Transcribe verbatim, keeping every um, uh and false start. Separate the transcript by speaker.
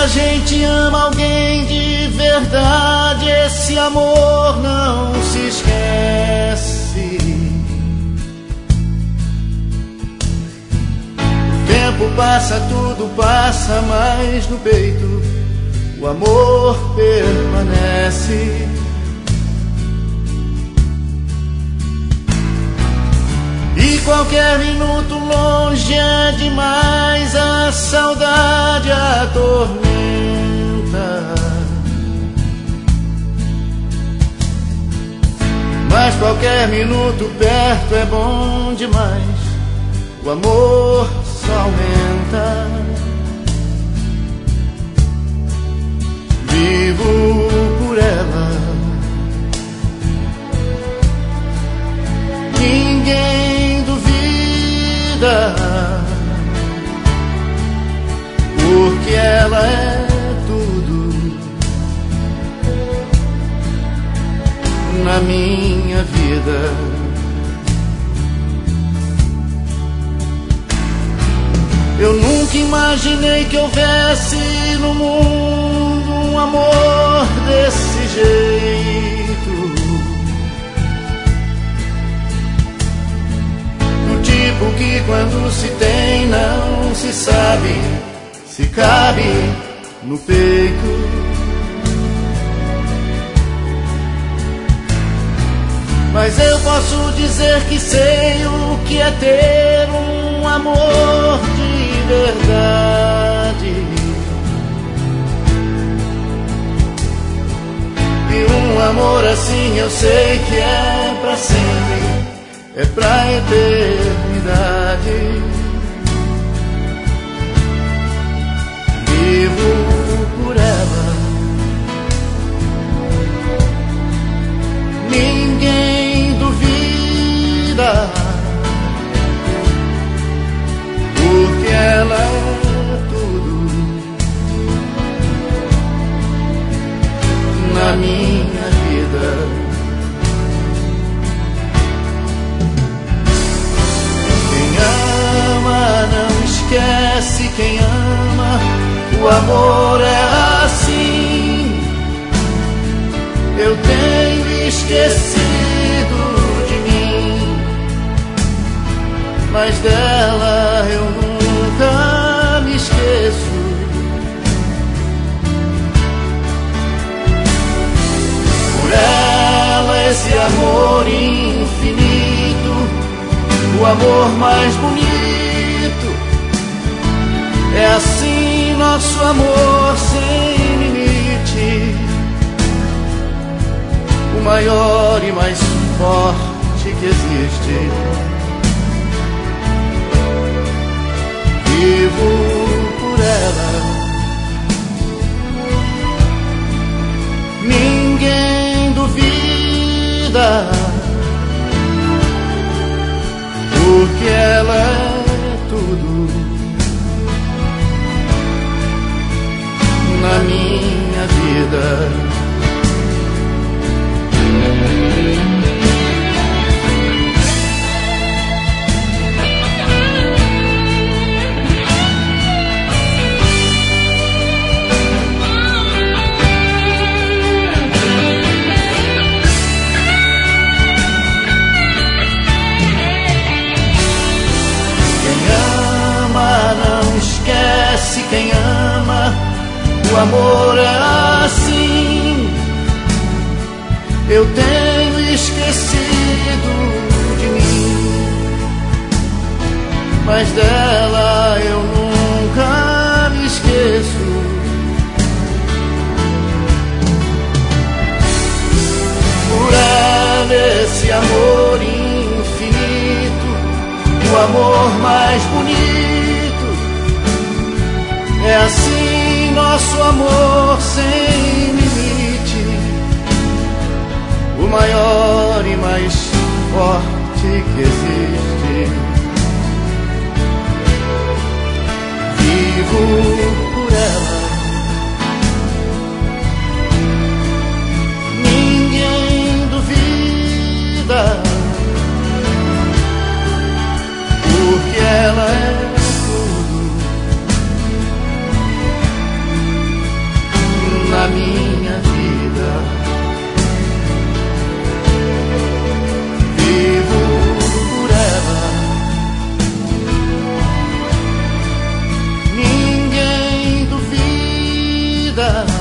Speaker 1: gente ama alguém de verdade, esse amor não se esquece. O tempo passa, tudo passa, mas no peito o amor permanece. E qualquer minuto longe é demais, a saudade atormenta. Mas qualquer minuto perto é bom demais, o amor só aumenta. Vivo por ela, ninguém duvida, porque ela é tudo na minha vida. Eu nunca imaginei que houvesse no mundo um amor desse jeito, do tipo que quando se tem não se sabe se cabe no peito. Mas eu posso dizer que sei o que é ter um amor de verdade, e um amor assim eu sei que é pra sempre, é pra eternidade. Vivo por ela, ninguém duvida, porque ela é tudo na minha vida. Quem ama não esquece, quem ama, o amor é assim. Eu tenho esquecido de mim, mas dela eu nunca me esqueço. Por ela esse amor infinito, o amor mais bonito. É assim nosso amor sem limite, o maior e mais forte que existe. Vivo por ela, ninguém duvida, porque ela é tudo na minha vida. Quem ama, o amor é assim. Eu tenho esquecido de mim, mas dela eu nunca me esqueço. Por ela esse amor infinito, o amor mais bonito. É assim nosso amor sem limite, o maior e mais forte que existe. Vivo por ela, ninguém duvida, porque ela é minha vida. Vivo forever. Ninguém duvida.